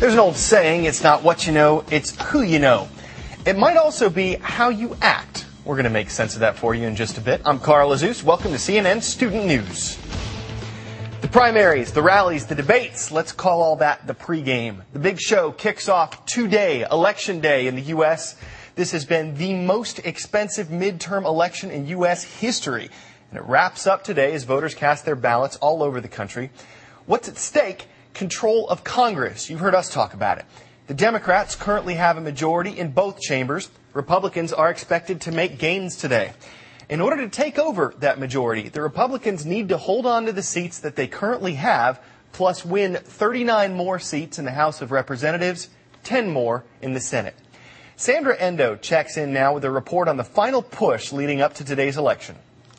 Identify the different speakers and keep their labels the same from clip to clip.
Speaker 1: There's an old saying, it's not what you know, it's who you know. It might also be how you act. We're going to make sense of that for you in just a bit. I'm Carl Azus. Welcome to CNN Student News. The primaries, the rallies, the debates, let's call all that the pregame. The big show kicks off today, Election Day in the U.S. This has been the most expensive midterm election in U.S. history. And it wraps up today as voters cast their ballots all over the country. What's at stake? Control of Congress. You've heard us talk about it. The Democrats currently have a majority in both chambers. Republicans are expected to make gains today. In order to take over that majority, the Republicans need to hold on to the seats that they currently have, plus win 39 more seats in the House of Representatives, 10 more in the Senate. Sandra Endo checks in now with a report on the final push leading up to today's election.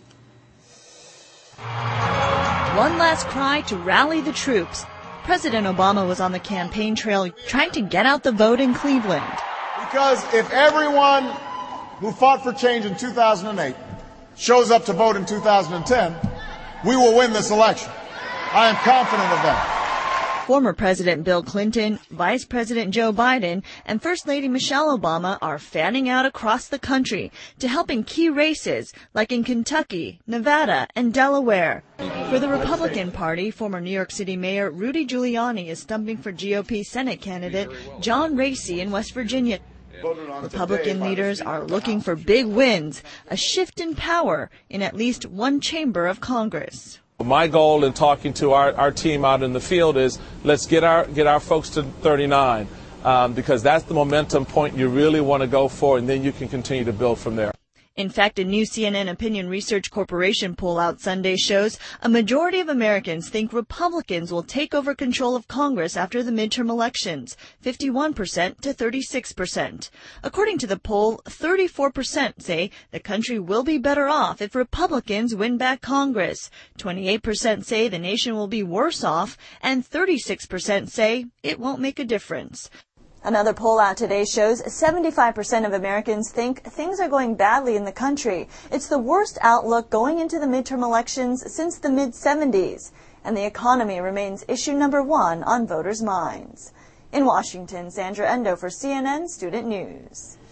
Speaker 2: One last cry to rally the troops. President Obama was on the campaign trail trying to get out the vote in Cleveland.
Speaker 3: Because if everyone who fought for change in 2008 shows up to vote in 2010, we will win this election. I am confident of that.
Speaker 2: Former President Bill Clinton, Vice President Joe Biden, and First Lady Michelle Obama are fanning out across the country to help in key races like in Kentucky, Nevada, and Delaware. For the Republican Party, former New York City Mayor Rudy Giuliani is stumping for GOP Senate candidate John Racy in West Virginia. Republican leaders are looking for big wins, a shift in power in at least one chamber of Congress.
Speaker 4: My goal in talking to our team out in the field is let's get our folks to 39 because that's the momentum point you really want to go for, and then you can continue to build from there.
Speaker 2: In fact, a new CNN Opinion Research Corporation poll out Sunday shows a majority of Americans think Republicans will take over control of Congress after the midterm elections, 51% to 36%. According to the poll, 34% say the country will be better off if Republicans win back Congress, 28% say the nation will be worse off, and 36% say it won't make a difference. Another poll out today shows 75% of Americans think things are going badly in the country. It's the worst outlook going into the midterm elections since the mid-70s. And the economy remains issue number one on voters' minds. In Washington, Sandra Endo for CNN Student News.